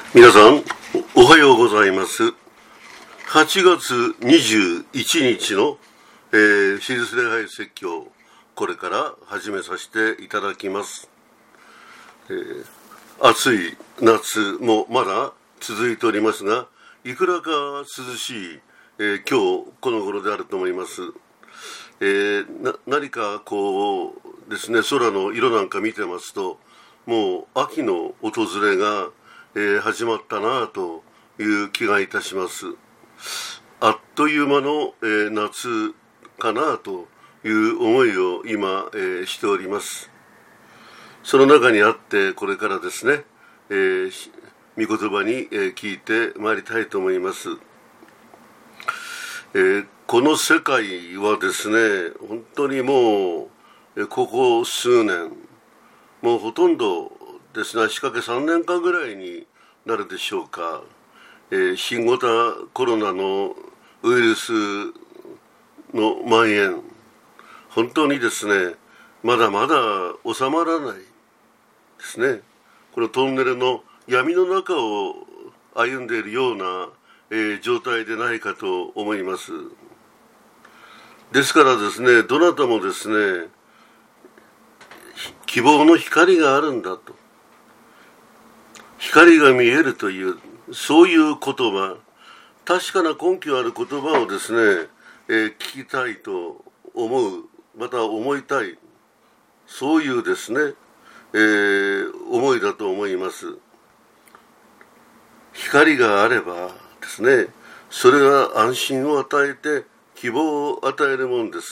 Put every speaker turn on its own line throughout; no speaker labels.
皆さんおはようございます。8月21日の、シリーズ礼拝説教、これから始めさせていただきます。暑い夏もまだ続いておりますが、いくらか涼しい、今日この頃であると思います。何かこうですね、空の色なんか見てますと、もう秋の訪れが始まったなという気がいたします。あっという間の、夏かなという思いを今、しております。その中にあってこれからですね、御言葉に、聞いてまいりたいと思います。この世界はですね、本当にもうここ数年、もうほとんどですね、仕掛け3年間ぐらいになるでしょうか、新型コロナのウイルスの蔓延、本当にですね、まだまだ収まらないですね。このトンネルの闇の中を歩んでいるような、状態でないかと思います。ですからですね、どなたもですね、希望の光があるんだと、光が見えるという、そういう言葉、確かな根拠ある言葉をですね、聞きたいと思う、また思いたい、そういうですね、思いだと思います。光があればですね、それは安心を与えて希望を与えるものです。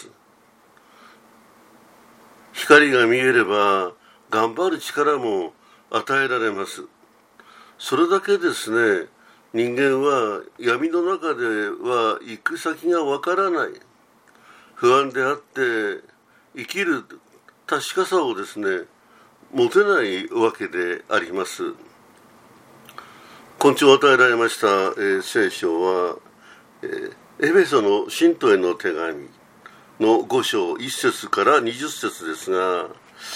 光が見えれば頑張る力も与えられます。それだけですね、人間は闇の中では行く先がわからない、不安であって生きる確かさをですね、持てないわけであります。今朝与えられました、聖書は、エフェソの信徒への手紙の5章1節から20節ですが、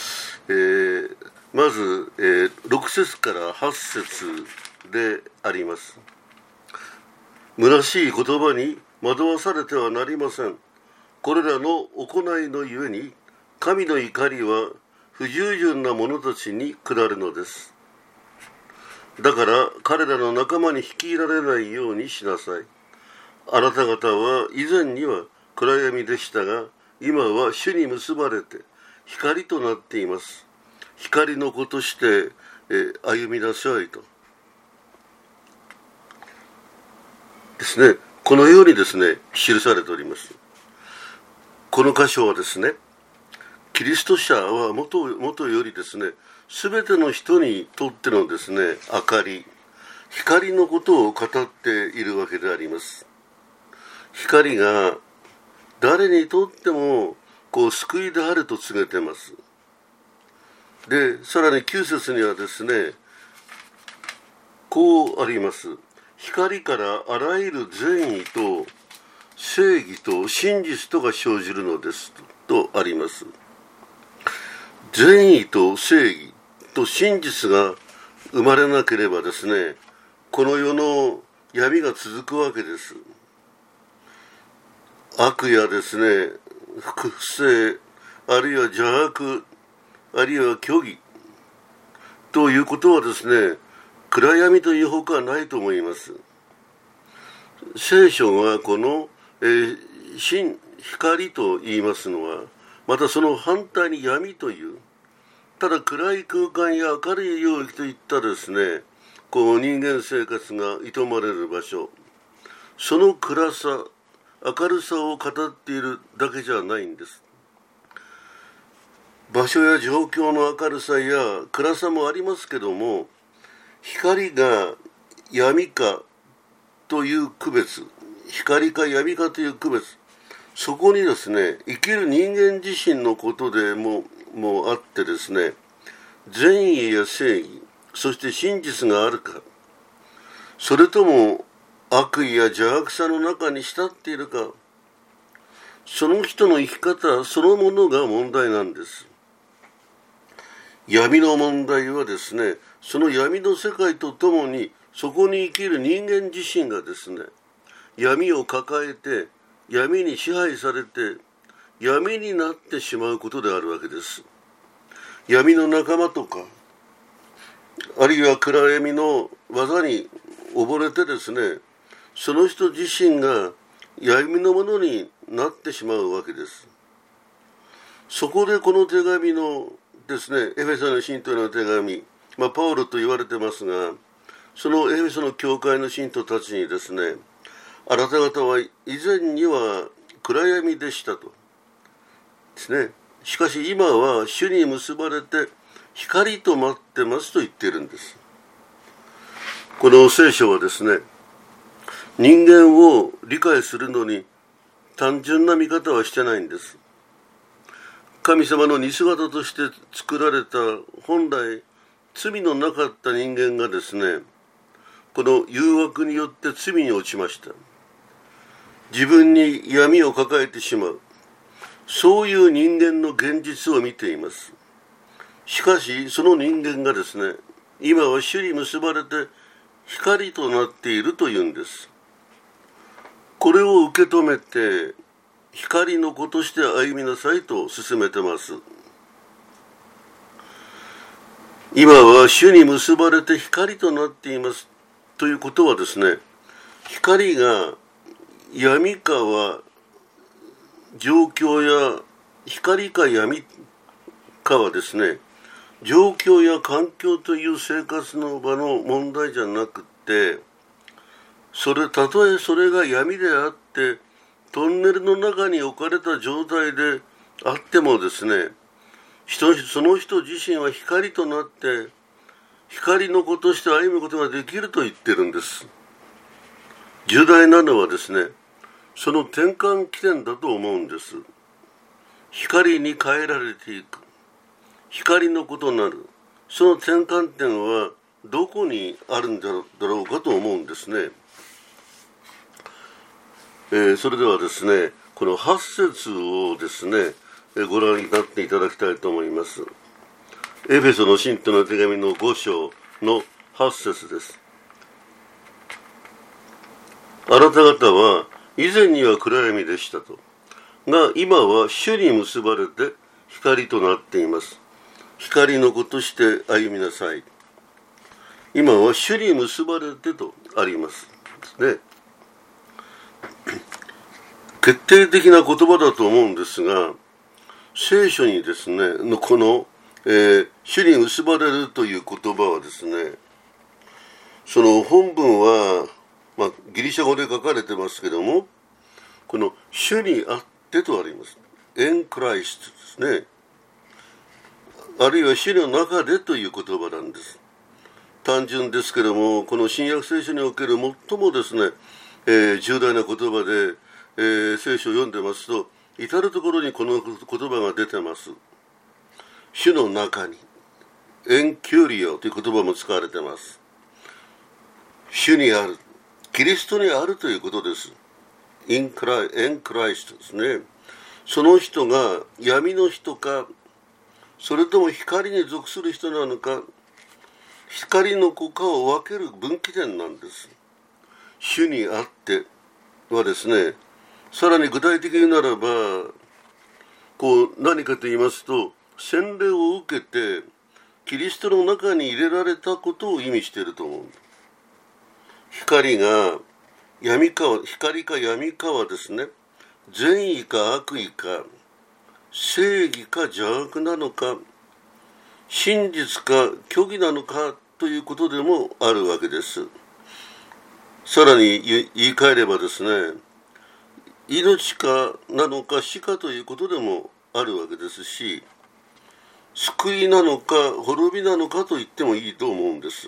まず、6節から8節であります。虚しい言葉に惑わされてはなりません。これらの行いのゆえに神の怒りは不従順な者たちに下るのです。だから彼らの仲間に率いられないようにしなさい。あなた方は以前には暗闇でしたが、今は主に結ばれて光となっています。光の子として、歩みなさいとですね、このようにですね、記されております。この箇所はですね、キリスト者はもとよりですね、すべての人にとってのですね、明かり、光のことを語っているわけであります。光が誰にとってもこう救いであると告げています。で、さらに9節にはですね、こうあります。光からあらゆる善意と正義と真実とが生じるのですとあります。善意と正義と真実が生まれなければですね、この世の闇が続くわけです。悪やですね、不正、あるいは邪悪、あるいは虚偽ということはですね、暗闇というほかはないと思います。聖書がこの、光と言いますのは、またその反対に闇という、ただ暗い空間や明るい領域といったですね、こう人間生活が営まれる場所、その暗さ、明るさを語っているだけじゃないんです。場所や状況の明るさや暗さもありますけども、光が闇かという区別、光か闇かという区別、そこにですね、生きる人間自身のことでもあってですね、善意や正義、そして真実があるか、それとも悪意や邪悪さの中に浸っているか、その人の生き方そのものが問題なんです。闇の問題はですね、その闇の世界とともにそこに生きる人間自身がですね、闇を抱えて、闇に支配されて、闇になってしまうことであるわけです。闇の仲間とか、あるいは暗闇の技に溺れてですね、その人自身が闇のものになってしまうわけです。そこでこの手紙のですね、エフェソの信徒への手紙、パウロと言われてますが、そのエフェソの教会の信徒たちにですね、あなた方は以前には暗闇でしたとですね。しかし今は主に結ばれて光と待ってますと言っているんです。この聖書はですね、人間を理解するのに単純な見方はしてないんです。神様の似姿として作られた本来罪のなかった人間がですね、この誘惑によって罪に落ちました。自分に闇を抱えてしまう、そういう人間の現実を見ています。しかしその人間がですね、今は主に結ばれて光となっているというんです。これを受け止めて光の子として歩みなさいと勧めてます。今は主に結ばれて光となっていますということはですね、光が闇かは状況や光か闇かはですね、状況や環境という生活の場の問題じゃなくて、たとえそれが闇であってトンネルの中に置かれた状態であってもですね、その人自身は光となって光の子として歩むことができると言ってるんです。重大なのはですね、その転換起点だと思うんです。光に変えられていく、光のことなる、その転換点はどこにあるんだろうかと思うんですね。それではですね、この8節をですね、ご覧になっていただきたいと思います。エフェソの信徒の手紙の5章の8節です。あなた方は以前には暗闇でしたと。が今は主に結ばれて光となっています。光の子として歩みなさい。今は主に結ばれてとあります。ね。決定的な言葉だと思うんですが、聖書にですね、この、主に結ばれるという言葉はですね、その本文は、ギリシャ語で書かれてますけども、この主にあってとあります。エンクライストですね。あるいは主の中でという言葉なんです。単純ですけども、この新約聖書における最もですね、重大な言葉で、聖書を読んでますと、至るところにこの言葉が出てます。主の中に、エンキュリオという言葉も使われてます。主にある、キリストにあるということです。エンクライストですね。その人が闇の人か、それとも光に属する人なのか、光の子かを分ける分岐点なんです。主にあってはですね、さらに具体的にならば、何かと言いますと、洗礼を受けてキリストの中に入れられたことを意味していると思う。光か闇かはですね、善意か悪意か、正義か邪悪なのか、真実か虚偽なのかということでもあるわけです。さらに言い換えればですね、命かなのか死かということでもあるわけですし、救いなのか滅びなのかと言ってもいいと思うんです。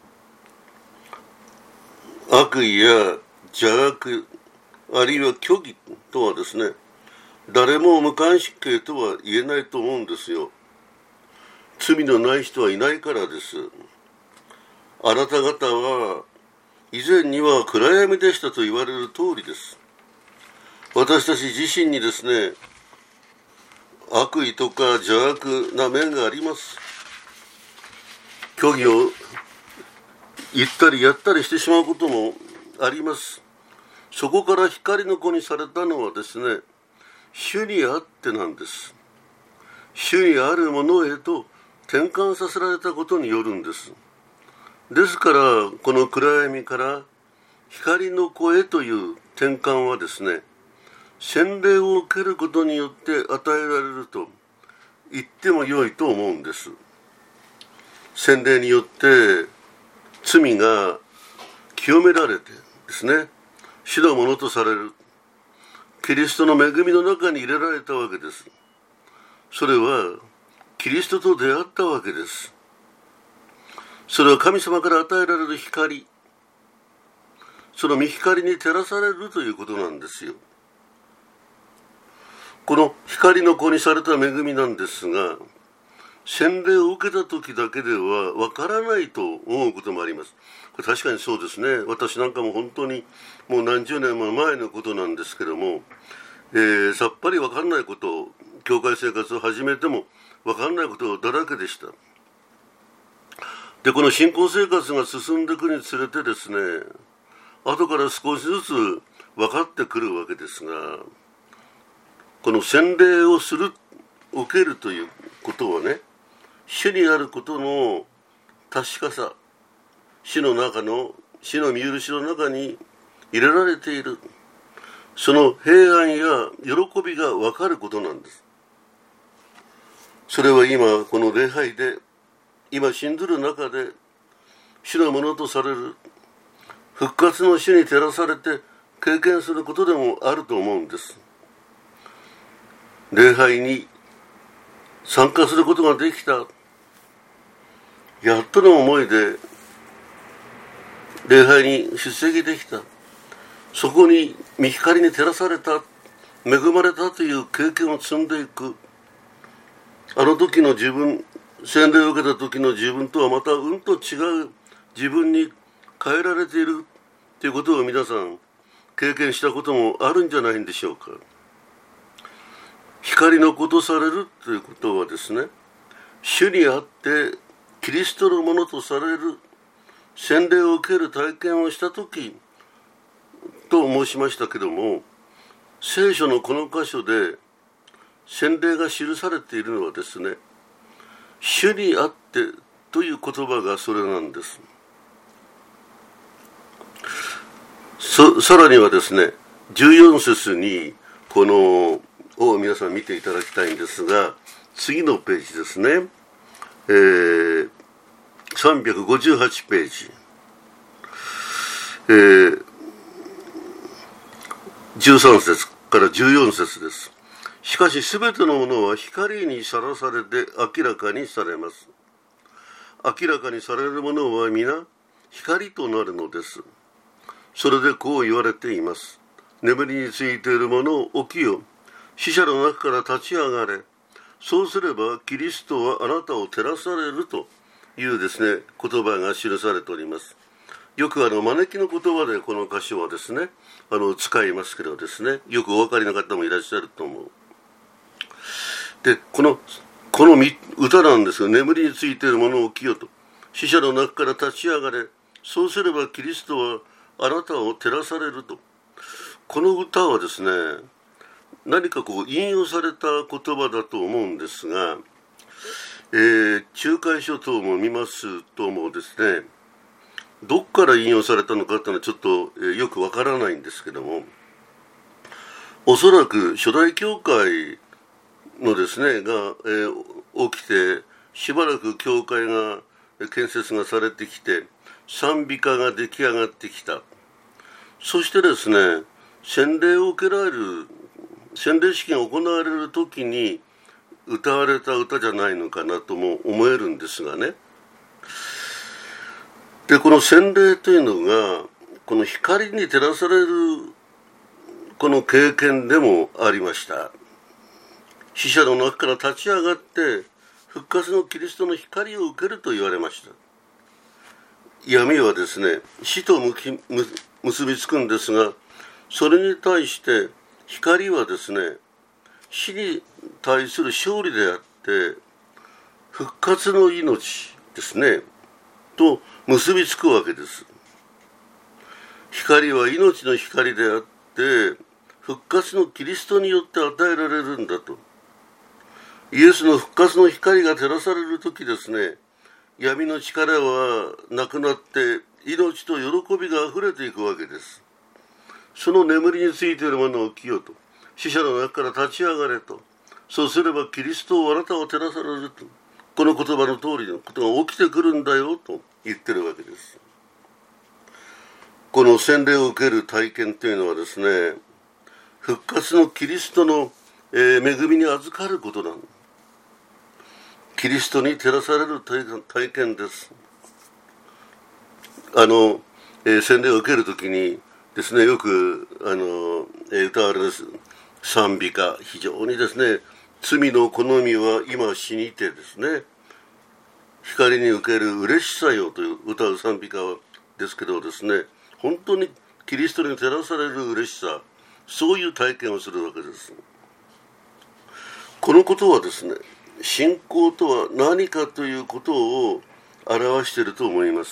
悪意や邪悪、あるいは虚偽とはですね、誰も無関係とは言えないと思うんですよ。罪のない人はいないからです。あなた方は以前には暗闇でしたと言われる通りです。私たち自身にですね、悪意とか邪悪な面があります。虚偽を言ったりやったりしてしまうこともあります。そこから光の子にされたのはですね、主にあってなんです。主にあるものへと転換させられたことによるんです。ですからこの暗闇から光の子へという転換はですね、洗礼を受けることによって与えられると言っても良いと思うんです。洗礼によって罪が清められてですね、主のものとされるキリストの恵みの中に入れられたわけです。それはキリストと出会ったわけです。それは神様から与えられる光、その御光に照らされるということなんですよ。この光の子にされた恵みなんですが、洗礼を受けた時だけではわからないと思うこともあります。これ確かにそうですね。私なんかも本当にもう何十年も前のことなんですけども、さっぱりわかんないこと、教会生活を始めてもわかんないことだらけでした。で、この信仰生活が進んでいくにつれてですね、後から少しずつ分かってくるわけですが、この洗礼をする、受けるということはね、主にあることの確かさ、主の見許しの中に入れられている、その平安や喜びが分かることなんです。それは今この礼拝で、今信ずる中で主のものとされる復活の主に照らされて経験することでもあると思うんです。礼拝に参加することができた、やっとの思いで礼拝に出席できた、そこに御光に照らされた、恵まれたという経験を積んでいく。あの時の自分、洗礼を受けた時の自分とはまたうんと違う自分に変えられているということを皆さん経験したこともあるんじゃないんでしょうか。光の子とされるということはですね、主にあってキリストのものとされる洗礼を受ける体験をした時と申しましたけども、聖書のこの箇所で洗礼が記されているのはですね、主にあってという言葉がそれなんです。さらにはですね、14節にこのを皆さん見ていただきたいんですが、次のページですね、358ページ、13節から14節です。しかしすべてのものは光にさらされて明らかにされます。明らかにされるものは皆光となるのです。それでこう言われています。眠りについているものを起きよ、死者の中から立ち上がれ。そうすればキリストはあなたを照らされるというですね、言葉が記されております。よく招きの言葉でこの箇所はですね、使いますけどですね、よくお分かりの方もいらっしゃると思う。で、この歌なんですが、眠りについているものを起きよと、死者の中から立ち上がれ。そうすればキリストはあなたを照らされると。この歌はですね、何か引用された言葉だと思うんですが、仲介書等も見ますともですね、どっから引用されたのかっていうのはちょっと、よくわからないんですけども、おそらく初代教会のですねが、起きてしばらく教会が建設がされてきて、賛美歌が出来上がってきた。そしてですね、洗礼を受けられる、洗礼式が行われる時に歌われた歌じゃないのかなとも思えるんですがね。で、この洗礼というのがこの光に照らされるこの経験でもありました。死者の中から立ち上がって復活のキリストの光を受けると言われました。闇はですね、死と結びつくんですが、それに対して光はですね、死に対する勝利であって復活の命ですね。 と結びつくわけです。光は命の光であって、復活のキリストによって与えられるんだと。イエスの復活の光が照らされるときですね、闇の力はなくなって命と喜びがあふれていくわけです。その眠りについているものを起きよと、死者の中から立ち上がれと、そうすればキリストをあなたを照らされると、この言葉の通りのことが起きてくるんだよと言ってるわけです。この洗礼を受ける体験というのはですね、復活のキリストの恵みに預かることなんです。キリストに照らされる体験です。洗礼を受けるときにですね、よく歌われます賛美歌、非常にですね、罪の好みは今死にてですね、光に受ける嬉しさよという歌う賛美歌ですけどですね、本当にキリストに照らされる嬉しさ、そういう体験をするわけです。このことはですね、信仰とは何かということを表していると思います。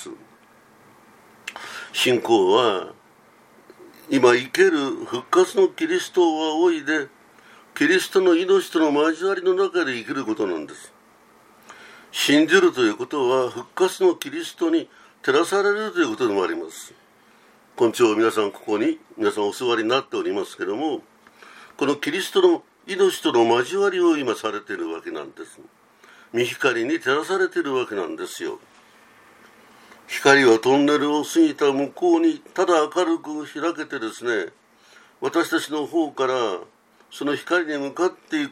信仰は今生ける復活のキリストを仰いで、キリストの命との交わりの中で生きることなんです。信じるということは復活のキリストに照らされるということでもあります。今朝皆さんここに皆さんお座りになっておりますけれども、このキリストの命との交わりを今されているわけなんです。御光に照らされているわけなんですよ。光はトンネルを過ぎた向こうにただ明るく開けてですね、私たちの方からその光に向かって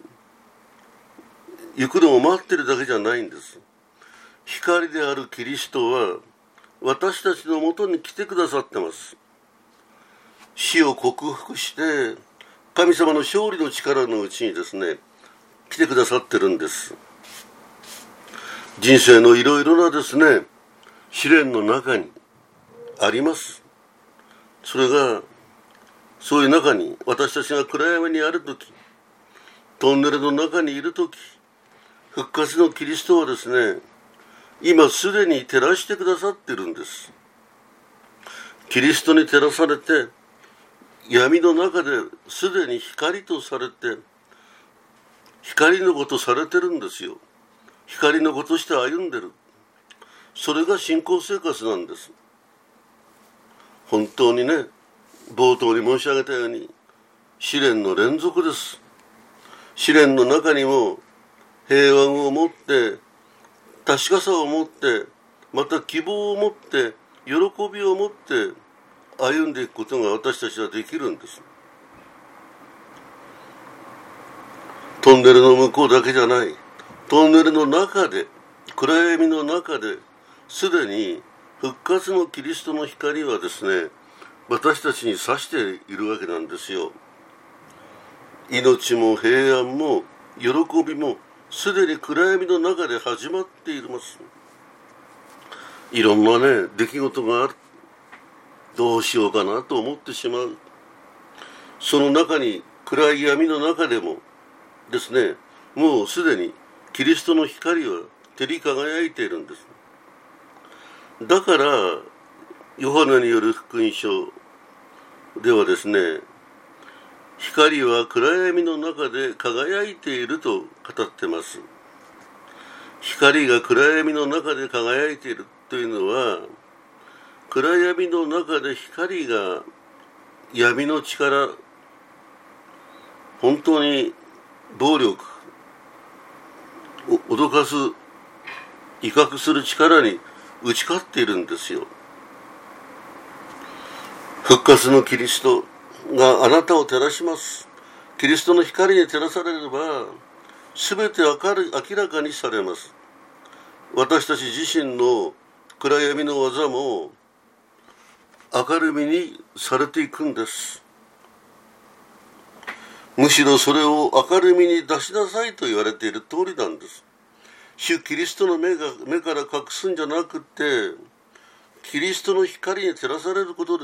行くのを待っているだけじゃないんです。光であるキリストは私たちのもとに来てくださってます。死を克服して神様の勝利の力のうちにですね、来てくださってるんです。人生のいろいろなですね、試練の中にあります。それがそういう中に私たちが暗闇にあるとき、トンネルの中にいるとき、復活のキリストはですね、今すでに照らしてくださっているんです。キリストに照らされて、闇の中ですでに光とされて、光のことされてるんですよ。光のことして歩んでる。それが信仰生活なんです。本当にね、冒頭に申し上げたように試練の連続です。試練の中にも平安を持って、確かさを持って、また希望を持って、喜びを持って歩んでいくことが私たちはできるんです。トンネルの向こうだけじゃない、トンネルの中で、暗闇の中ですでに復活のキリストの光はですね、私たちに差しているわけなんですよ。命も平安も喜びもすでに暗闇の中で始まっています。いろんなね、出来事がある。どうしようかなと思ってしまう。その中に、暗い闇の中でもですね、もうすでにキリストの光は照り輝いているんです。だからヨハネによる福音書ではですね、光は暗闇の中で輝いていると語ってます。光が暗闇の中で輝いているというのは、暗闇の中で光が闇の力、本当に暴力、脅かす、威嚇する力に打ち勝っているんですよ。復活のキリストがあなたを照らします。キリストの光に照らされれば、すべて明らかにされます。私たち自身の暗闇の技も明るみにされていくんです。むしろそれを明るみに出しなさいと言われている通りなんです。主キリストの目から隠すんじゃなくて、キリストの光に照らされることです。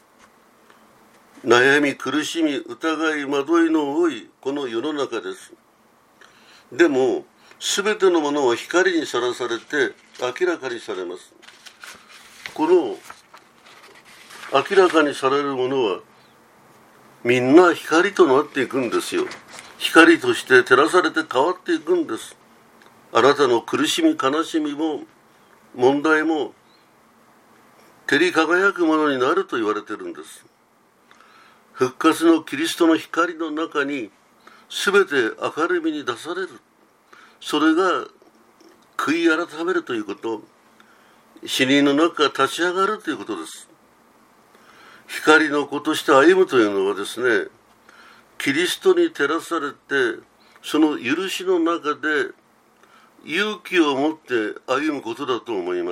悩み、苦しみ、疑い、惑いの多いこの世の中です。でもすべてのものは光にさらされて明らかにされます。この明らかにされるものはみんな光となっていくんですよ。光として照らされて変わっていくんです。あなたの苦しみ悲しみも問題も照り輝くものになると言われているんです。復活のキリストの光の中に全て明るみに出される。それが悔い改めるということ、死人の中から立ち上がるということです。光の子として歩むというのはですね、キリストに照らされて、その許しの中で勇気を持って歩むことだと思います。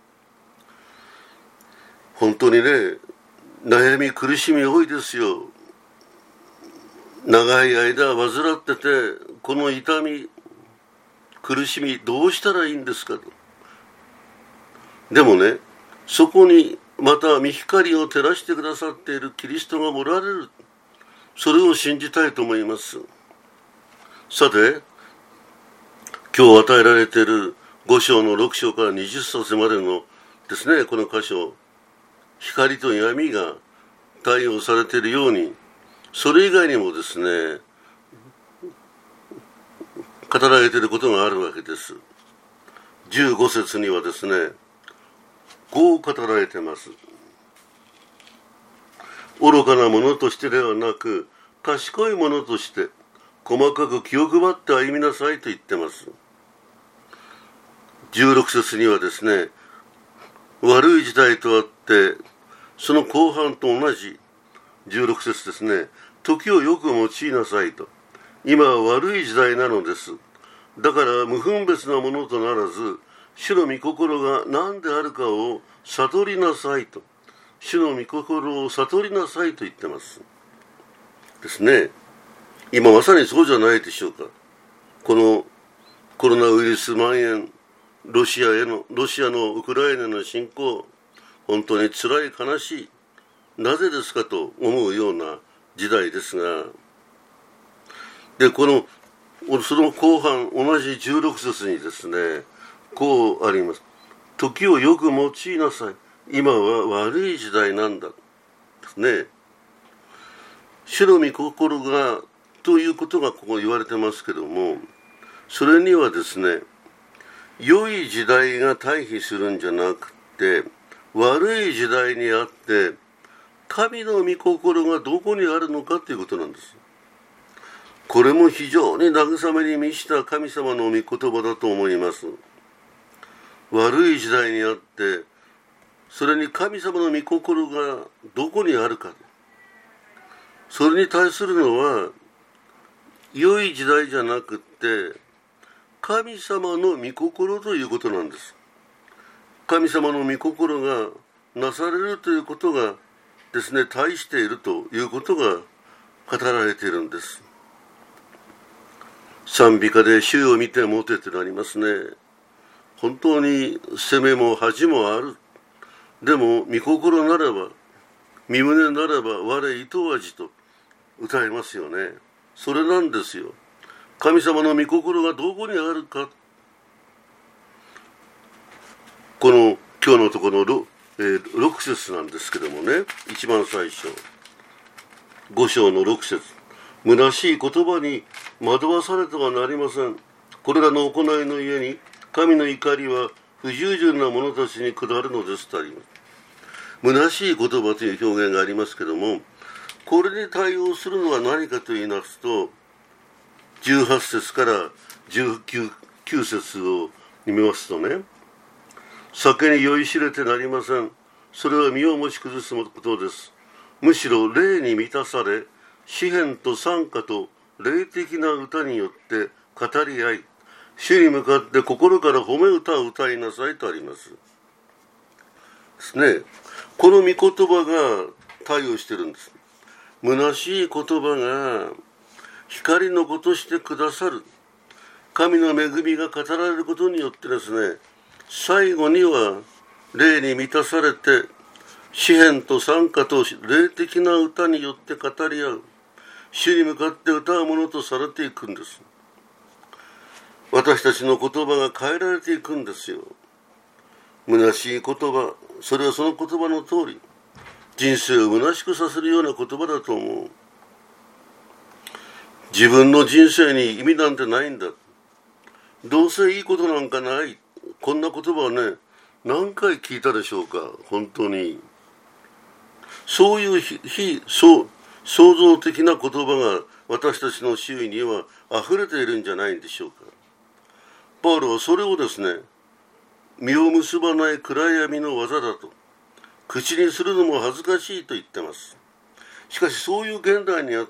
本当にね、悩み苦しみ多いですよ。長い間患ってて、この痛み苦しみどうしたらいいんですかと。でもね、そこにまた御光を照らしてくださっているキリストがおられる。それを信じたいと思います。さて、今日与えられている5章の6章から20節までのですね、この箇所、光と闇が対応されているように、それ以外にもですね、語られていることがあるわけです。15節にはですね、こう語られています。愚かなものとしてではなく、賢いものとして細かく気を配って歩みなさいと言ってます。16節にはですね、悪い時代とあって、その後半と同じ16節ですね、時をよく用いなさいと。今は悪い時代なのです。だから無分別なものとならず、主の御心が何であるかを悟りなさいと。主の御心を悟りなさいと言ってますですね。今まさにそうじゃないでしょうか。このコロナウイルス蔓延、ロシアのウクライナの侵攻、本当に辛い悲しい、なぜですかと思うような時代ですが、でその後半同じ16節にですね、こうあります。時をよく用いなさい。今は悪い時代なんだですね。主の御心がということがここ言われてますけども、それにはですね、良い時代が対比するんじゃなくて、悪い時代にあって神の御心がどこにあるのかということなんです。これも非常に慰めに満ちた神様の御言葉だと思います。悪い時代にあって、それに神様の御心がどこにあるか、それに対するのは良い時代じゃなくって神様の御心ということなんです。神様の御心がなされるということがですね、対しているということが語られているんです。賛美歌で主を見てもてとなりますね。本当に責めも恥もある。でも御心ならば、御胸ならば我糸味と歌いますよね。それなんですよ。神様の御心がどこにあるか。この今日のところの6節なんですけどもね、一番最初5章の6節、虚しい言葉に惑わされてはなりません。これらの行いの家に神の怒りは不従順な者たちに下るのですとあります。虚しい言葉という表現がありますけども、これに対応するのは何かと言いますと、18節から19節を見ますとね、酒に酔いしれてなりません。それは身を持ち崩すことです。むしろ霊に満たされ、詩篇と賛歌と霊的な歌によって語り合い、主に向かって心から褒め歌を歌いなさいとありますですね。この御言葉が対応してるんです。虚しい言葉が光の子としてくださる神の恵みが語られることによってですね、最後には霊に満たされて詩篇と賛歌と霊的な歌によって語り合う、主に向かって歌うものとされていくんです。 私たちの言葉が変えられていくんですよ。虚しい言葉、それはその言葉の通り、人生を虚しくさせるような言葉だと思う。自分の人生に意味なんてないんだ。どうせいいことなんかない。こんな言葉はね、何回聞いたでしょうか、本当に。そういう創造的な言葉が私たちの周囲には溢れているんじゃないんでしょうか。パウロはそれをですね、実を結ばない暗闇の技だと、口にするのも恥ずかしいと言ってます。しかしそういう現代にあって、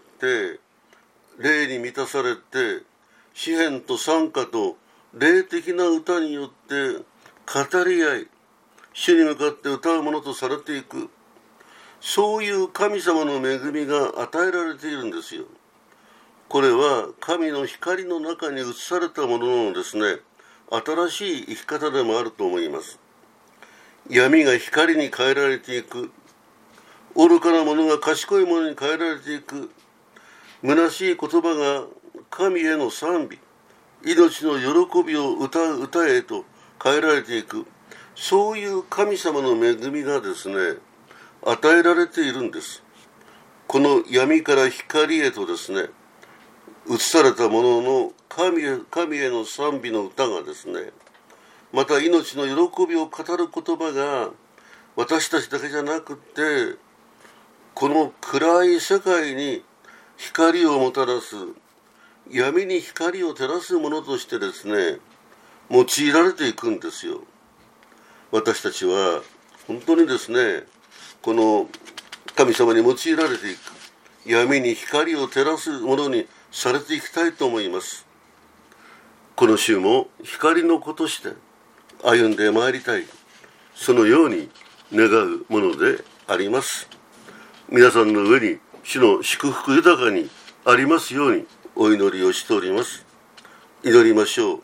霊に満たされて、詩篇と賛歌と霊的な歌によって語り合い、主に向かって歌うものとされていく、そういう神様の恵みが与えられているんですよ。これは神の光の中に映されたもののですね、新しい生き方でもあると思います。闇が光に変えられていく、愚かなものが賢いものに変えられていく、虚しい言葉が神への賛美、命の喜びを歌う歌へと変えられていく、そういう神様の恵みがですね、与えられているんです。この闇から光へとですね、映されたものの神への賛美の歌がですね、また命の喜びを語る言葉が私たちだけじゃなくて、この暗い世界に光をもたらす、闇に光を照らすものとしてですね、用いられていくんですよ。私たちは本当にですね、この神様に用いられていく、闇に光を照らすものにされていきたいと思います。この週も光の子として歩んでまいりたい、そのように願うものであります。皆さんの上に主の祝福豊かにありますようにお祈りをしております。祈りましょう。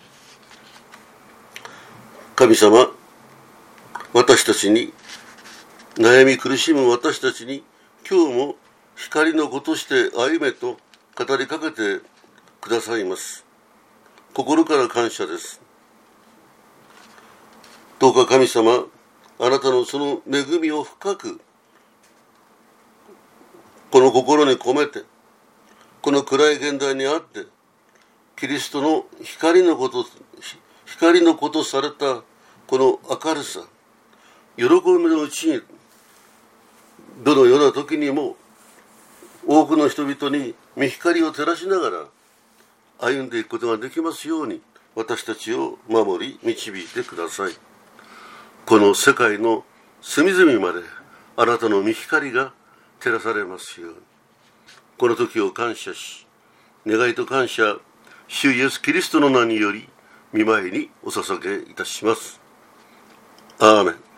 神様、私たちに、悩み苦しむ私たちに今日も光の子として歩めと語りかけてくださいます。心から感謝です。どうか神様、あなたのその恵みを深くこの心に込めて、この暗い現代にあってキリストの光の子とされたこの明るさ、喜びのうちにどのような時にも多くの人々に御光を照らしながら歩んでいくことができますように、私たちを守り導いてください。この世界の隅々まであなたの御光が照らされますように、この時を感謝し、願いと感謝、主イエスキリストの名により御前にお捧げいたします。アーメン。